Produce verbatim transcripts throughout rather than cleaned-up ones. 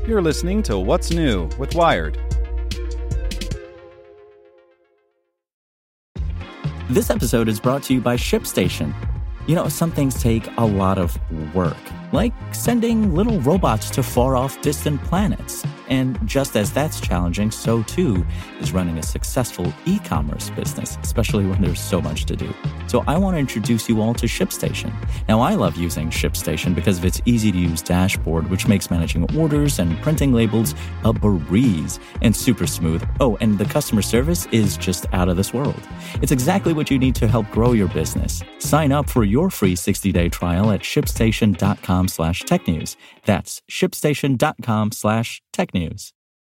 You're listening to What's New with Wired. This episode is brought to you by ShipStation. You know, some things take a lot of work, like sending little robots to far-off distant planets. And just as that's challenging, so too is running a successful e-commerce business, especially when there's so much to do. So I want to introduce you all to ShipStation. Now, I love using ShipStation because of its easy-to-use dashboard, which makes managing orders and printing labels a breeze and super smooth. Oh, and the customer service is just out of this world. It's exactly what you need to help grow your business. Sign up for your free sixty-day trial at shipstation.com slash technews. That's shipstation.com slash technews.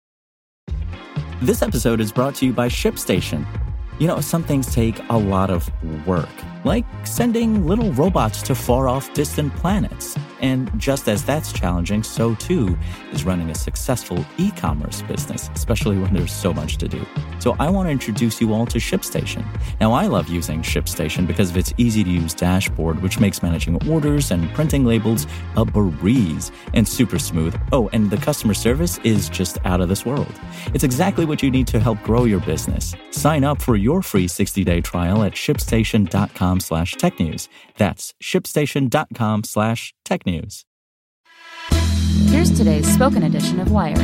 This episode is brought to you by ShipStation. You know, some things take a lot of work, like sending little robots to far-off distant planets. And just as that's challenging, so too is running a successful e-commerce business, especially when there's so much to do. So I want to introduce you all to ShipStation. Now, I love using ShipStation because of its easy-to-use dashboard, which makes managing orders and printing labels a breeze and super smooth. Oh, and the customer service is just out of this world. It's exactly what you need to help grow your business. Sign up for your free sixty-day trial at shipstation.com slash technews. That's shipstation.com slash technews. Here's today's spoken edition of Wired.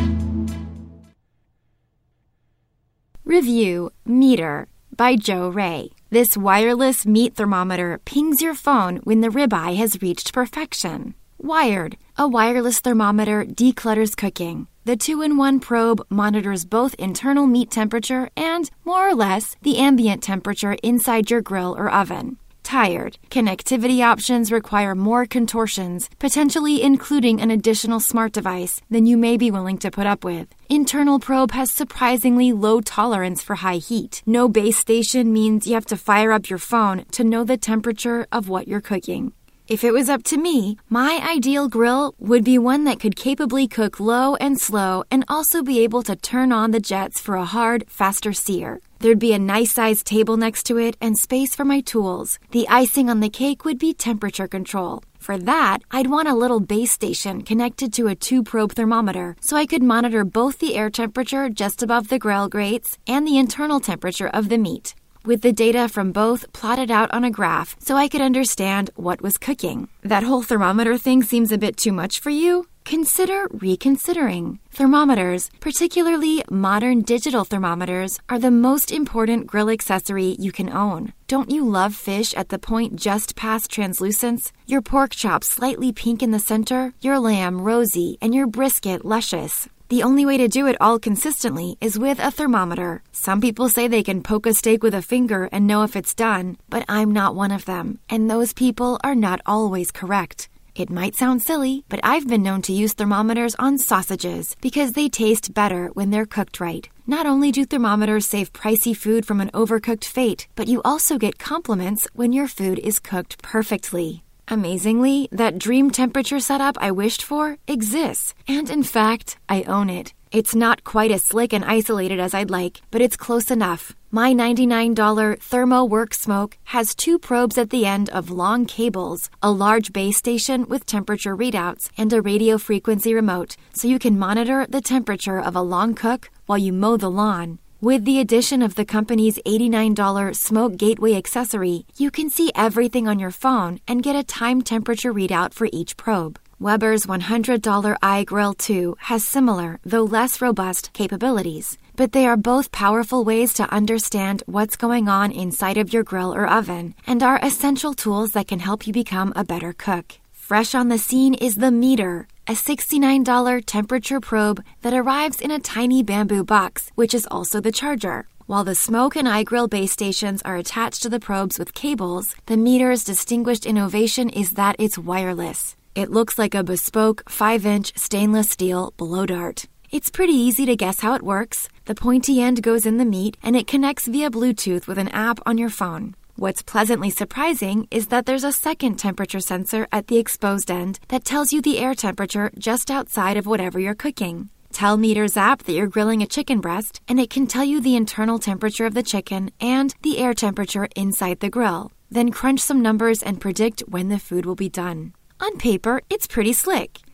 Review Meter by Joe Ray. This wireless meat thermometer pings your phone when the ribeye has reached perfection. Wired. A wireless thermometer declutters cooking. The two-in-one probe monitors both internal meat temperature and, more or less, the ambient temperature inside your grill or oven. Tired. Connectivity options require more contortions, potentially including an additional smart device, than you may be willing to put up with. Internal probe has surprisingly low tolerance for high heat. No base station means you have to fire up your phone to know the temperature of what you're cooking. If it was up to me, my ideal grill would be one that could capably cook low and slow and also be able to turn on the jets for a hard, faster sear. There'd be a nice-sized table next to it and space for my tools. The icing on the cake would be temperature control. For that, I'd want a little base station connected to a two-probe thermometer so I could monitor both the air temperature just above the grill grates and the internal temperature of the meat, with the data from both plotted out on a graph so I could understand what was cooking. That whole thermometer thing seems a bit too much for you? Consider reconsidering. Thermometers, particularly modern digital thermometers, are the most important grill accessory you can own. Don't you love fish at the point just past translucence? Your pork chop slightly pink in the center, your lamb rosy, and your brisket luscious. The only way to do it all consistently is with a thermometer. Some people say they can poke a steak with a finger and know if it's done, but I'm not one of them, and those people are not always correct. It might sound silly, but I've been known to use thermometers on sausages because they taste better when they're cooked right. Not only do thermometers save pricey food from an overcooked fate, but you also get compliments when your food is cooked perfectly. Amazingly, that dream temperature setup I wished for exists, and in fact, I own it. It's not quite as slick and isolated as I'd like, but it's close enough. My ninety-nine dollars ThermoWorks Smoke has two probes at the end of long cables, a large base station with temperature readouts, and a radio frequency remote, so you can monitor the temperature of a long cook while you mow the lawn. With the addition of the company's eighty-nine dollars Smoke Gateway accessory, you can see everything on your phone and get a time temperature readout for each probe. Weber's one hundred dollars iGrill two has similar, though less robust, capabilities, but they are both powerful ways to understand what's going on inside of your grill or oven and are essential tools that can help you become a better cook. Fresh on the scene is the Meter, a sixty-nine dollars temperature probe that arrives in a tiny bamboo box, which is also the charger. While the Smoke and iGrill base stations are attached to the probes with cables, the Meter's distinguished innovation is that it's wireless. It looks like a bespoke five-inch stainless steel blow dart. It's pretty easy to guess how it works. The pointy end goes in the meat, and it connects via Bluetooth with an app on your phone. What's pleasantly surprising is that there's a second temperature sensor at the exposed end that tells you the air temperature just outside of whatever you're cooking. Tell Meter's app that you're grilling a chicken breast, and it can tell you the internal temperature of the chicken and the air temperature inside the grill. Then crunch some numbers and predict when the food will be done. On paper, it's pretty slick.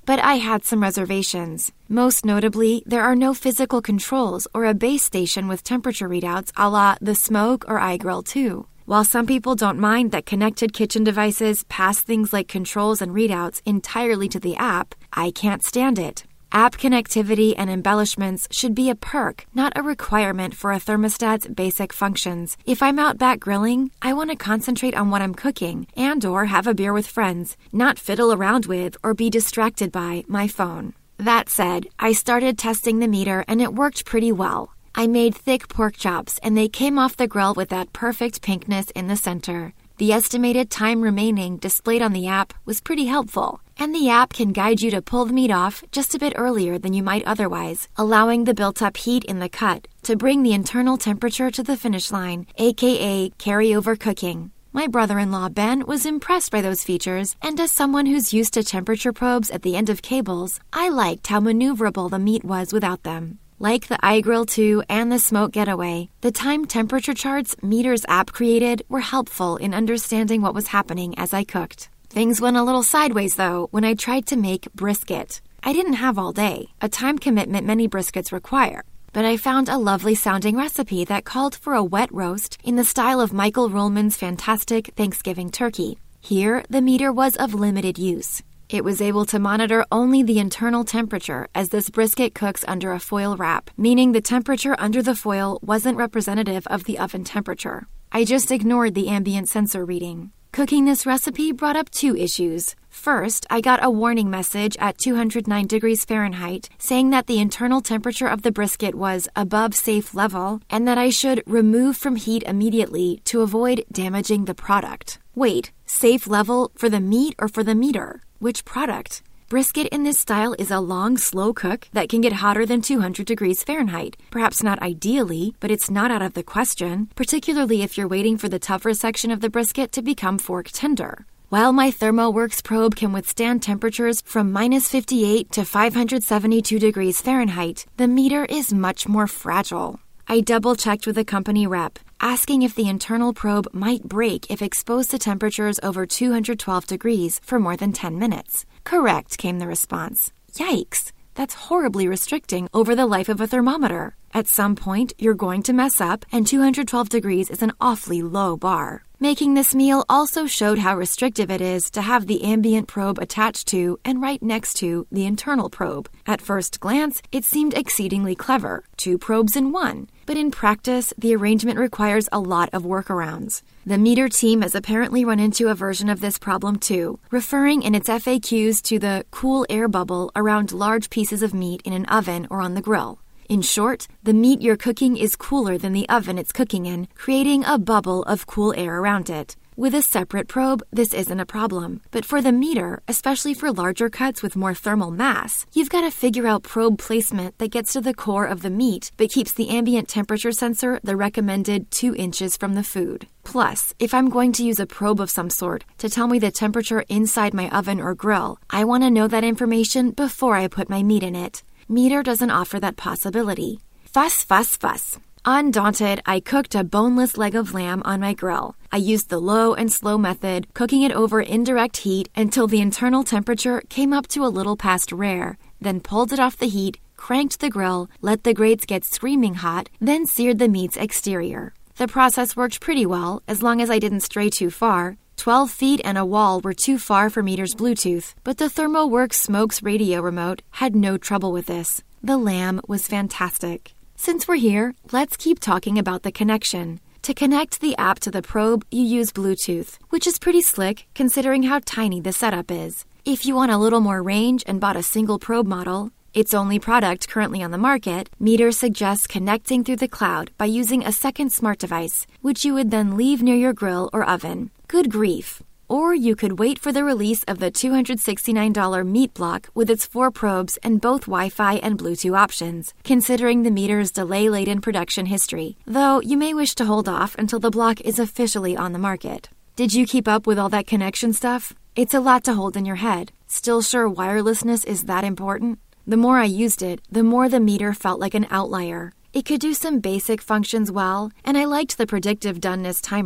But I had some reservations. Most notably, there are no physical controls or a base station with temperature readouts a la the Smoke or iGrill two. While some people don't mind that connected kitchen devices pass things like controls and readouts entirely to the app, I can't stand it. App connectivity and embellishments should be a perk, not a requirement for a thermostat's basic functions. If I'm out back grilling, I want to concentrate on what I'm cooking and or have a beer with friends, not fiddle around with or be distracted by my phone. That said, I started testing the meter and it worked pretty well. I made thick pork chops and they came off the grill with that perfect pinkness in the center. The estimated time remaining displayed on the app was pretty helpful, and the app can guide you to pull the meat off just a bit earlier than you might otherwise, allowing the built-up heat in the cut to bring the internal temperature to the finish line, aka carryover cooking. My brother-in-law Ben was impressed by those features, and as someone who's used to temperature probes at the end of cables, I liked how maneuverable the meat was without them. Like the iGrill two and the Smoke Getaway, the time temperature charts Meter's app created were helpful in understanding what was happening as I cooked. Things went a little sideways, though, when I tried to make brisket. I didn't have all day, a time commitment many briskets require, but I found a lovely-sounding recipe that called for a wet roast in the style of Michael Ruhlman's fantastic Thanksgiving turkey. Here, the Meter was of limited use. It was able to monitor only the internal temperature as this brisket cooks under a foil wrap, meaning the temperature under the foil wasn't representative of the oven temperature. I just ignored the ambient sensor reading. Cooking this recipe brought up two issues. First, I got a warning message at two hundred nine degrees Fahrenheit saying that the internal temperature of the brisket was above safe level and that I should remove from heat immediately to avoid damaging the product. Wait, safe level for the meat or for the meter? Which product? Brisket in this style is a long, slow cook that can get hotter than two hundred degrees Fahrenheit. Perhaps not ideally, but it's not out of the question, particularly if you're waiting for the tougher section of the brisket to become fork tender. While my ThermoWorks probe can withstand temperatures from minus fifty-eight to five hundred seventy-two degrees Fahrenheit, the Meter is much more fragile. I double-checked with a company rep, asking if the internal probe might break if exposed to temperatures over two hundred twelve degrees for more than ten minutes. Correct, came the response. Yikes, that's horribly restricting over the life of a thermometer. At some point, you're going to mess up, and two hundred twelve degrees is an awfully low bar. Making this meal also showed how restrictive it is to have the ambient probe attached to and right next to the internal probe. At first glance, it seemed exceedingly clever, two probes in one. But in practice, the arrangement requires a lot of workarounds. The Meter team has apparently run into a version of this problem too, referring in its F A Qs to the cool air bubble around large pieces of meat in an oven or on the grill. In short, the meat you're cooking is cooler than the oven it's cooking in, creating a bubble of cool air around it. With a separate probe, this isn't a problem. But for the Meter, especially for larger cuts with more thermal mass, you've got to figure out probe placement that gets to the core of the meat but keeps the ambient temperature sensor the recommended two inches from the food. Plus, if I'm going to use a probe of some sort to tell me the temperature inside my oven or grill, I want to know that information before I put my meat in it. Meter doesn't offer that possibility. Fuss, fuss, fuss. Undaunted, I cooked a boneless leg of lamb on my grill. I used the low and slow method, cooking it over indirect heat until the internal temperature came up to a little past rare, then pulled it off the heat, cranked the grill, let the grates get screaming hot, then seared the meat's exterior. The process worked pretty well, as long as I didn't stray too far. Twelve feet and a wall were too far for Meter's Bluetooth, but the ThermoWorks Smokes radio remote had no trouble with this. The lamb was fantastic. Since we're here, let's keep talking about the connection. To connect the app to the probe, you use Bluetooth, which is pretty slick considering how tiny the setup is. If you want a little more range and bought a single probe model, its only product currently on the market, Meter suggests connecting through the cloud by using a second smart device, which you would then leave near your grill or oven. Good grief. Or you could wait for the release of the two hundred sixty-nine dollars Meat Block with its four probes and both Wi-Fi and Bluetooth options, considering the Meter's delay-laden production history, though you may wish to hold off until the block is officially on the market. Did you keep up with all that connection stuff? It's a lot to hold in your head. Still sure wirelessness is that important? The more I used it, the more the Meter felt like an outlier. It could do some basic functions well, and I liked the predictive doneness timer.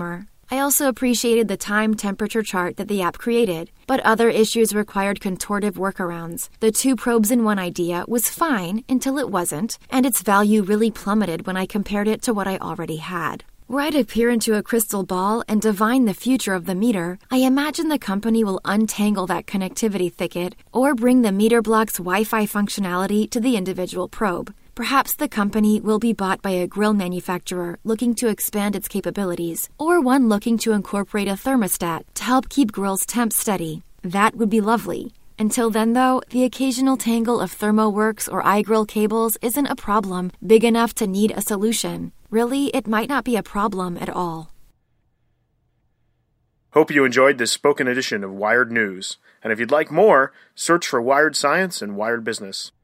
I also appreciated the time temperature chart that the app created, but other issues required contortive workarounds. The two probes in one idea was fine until it wasn't, and its value really plummeted when I compared it to what I already had. Were I to peer into a crystal ball and divine the future of the meter, I imagine the company will untangle that connectivity thicket or bring the meter block's Wi-Fi functionality to the individual probe. Perhaps the company will be bought by a grill manufacturer looking to expand its capabilities, or one looking to incorporate a thermostat to help keep grills' temps steady. That would be lovely. Until then, though, the occasional tangle of ThermoWorks or iGrill cables isn't a problem big enough to need a solution. Really, it might not be a problem at all. Hope you enjoyed this spoken edition of Wired News. And if you'd like more, search for Wired Science and Wired Business.